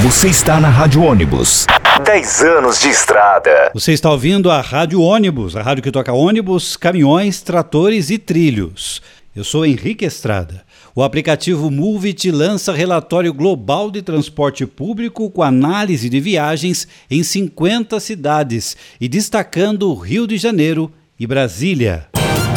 Você está na Rádio Ônibus. 10 anos de estrada. Você está ouvindo a Rádio Ônibus, a rádio que toca ônibus, caminhões, tratores e trilhos. Eu sou Henrique Estrada. O aplicativo Movit lança relatório global de transporte público com análise de viagens em 50 cidades e destacando Rio de Janeiro e Brasília.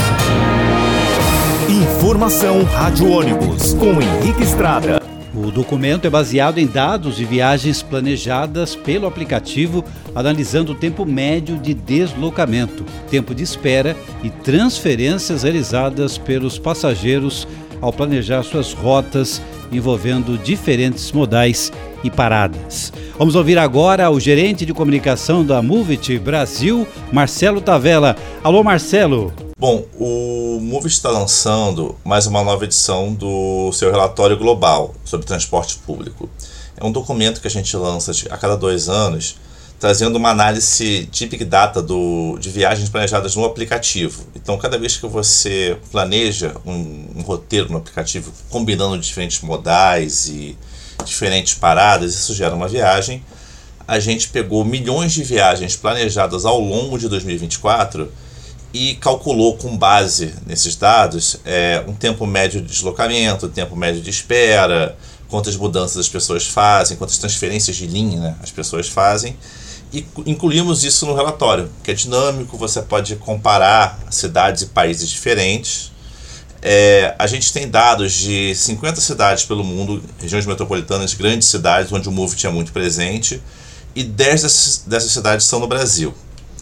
Informação Rádio Ônibus com Henrique Estrada. O documento é baseado em dados de viagens planejadas pelo aplicativo, analisando o tempo médio de deslocamento, tempo de espera e transferências realizadas pelos passageiros ao planejar suas rotas envolvendo diferentes modais e paradas. Vamos ouvir agora o gerente de comunicação da Movit Brasil, Marcelo Tavella. Alô, Marcelo. Bom, o Movit está lançando mais uma nova edição do seu relatório global sobre transporte público. É um documento que a gente lança a cada 2 anos, trazendo uma análise de Big Data de viagens planejadas no aplicativo. Então, cada vez que você planeja um roteiro no aplicativo, combinando diferentes modais e diferentes paradas, isso gera uma viagem. A gente pegou milhões de viagens planejadas ao longo de 2024 e calculou com base nesses dados um tempo médio de deslocamento, tempo médio de espera, quantas mudanças as pessoas fazem, quantas transferências de linha as pessoas fazem, e incluímos isso no relatório, que é dinâmico, você pode comparar cidades e países diferentes. A gente tem dados de 50 cidades pelo mundo, regiões metropolitanas, grandes cidades, onde o Movit é muito presente, e 10 dessas cidades são no Brasil.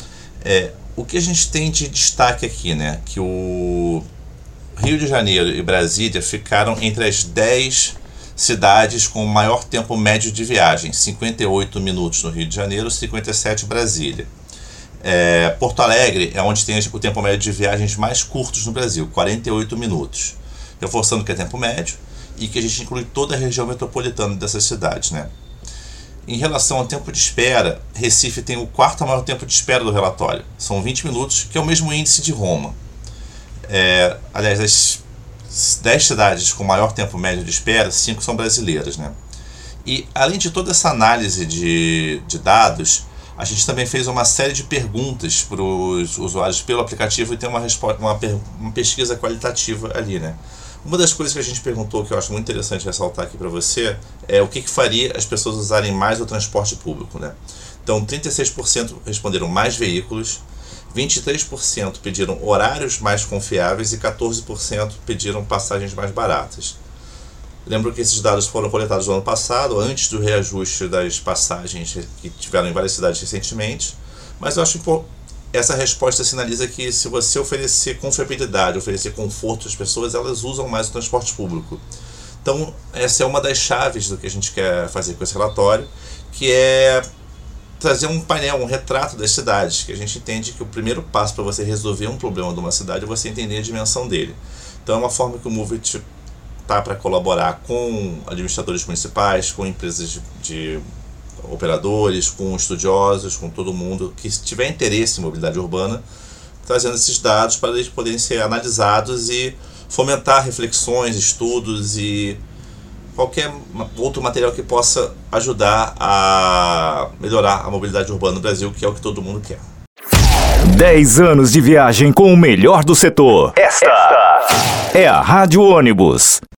O que a gente tem de destaque aqui, né? Que o Rio de Janeiro e Brasília ficaram entre as 10 cidades com o maior tempo médio de viagem, 58 minutos no Rio de Janeiro, 57 em Brasília. Porto Alegre é onde tem o tempo médio de viagens mais curtos no Brasil, 48 minutos. Reforçando que é tempo médio e que a gente inclui toda a região metropolitana dessas cidades, né? Em relação ao tempo de espera, Recife tem o 4º maior tempo de espera do relatório. São 20 minutos, que é o mesmo índice de Roma. Aliás, as 10 cidades com maior tempo médio de espera, 5 são brasileiras, né? E além de toda essa análise de dados, a gente também fez uma série de perguntas para os usuários pelo aplicativo e tem uma pesquisa qualitativa ali, né? Uma das coisas que a gente perguntou, que eu acho muito interessante ressaltar aqui para você, é o que faria as pessoas usarem mais o transporte público, né? Então, 36% responderam mais veículos, 23% pediram horários mais confiáveis e 14% pediram passagens mais baratas. Lembro que esses dados foram coletados no ano passado, antes do reajuste das passagens que tiveram em várias cidades recentemente, mas eu acho que essa resposta sinaliza que se você oferecer confiabilidade, oferecer conforto às pessoas, elas usam mais o transporte público. Então, essa é uma das chaves do que a gente quer fazer com esse relatório, que é trazer um painel, um retrato das cidades, que a gente entende que o primeiro passo para você resolver um problema de uma cidade é você entender a dimensão dele. Então, é uma forma que o Movit está para colaborar com administradores municipais, com empresas de operadores, com estudiosos, com todo mundo que tiver interesse em mobilidade urbana, trazendo esses dados para eles poderem ser analisados e fomentar reflexões, estudos e qualquer outro material que possa ajudar a melhorar a mobilidade urbana no Brasil, que é o que todo mundo quer. 10 anos de viagem com o melhor do setor. Esta é a Rádio Ônibus.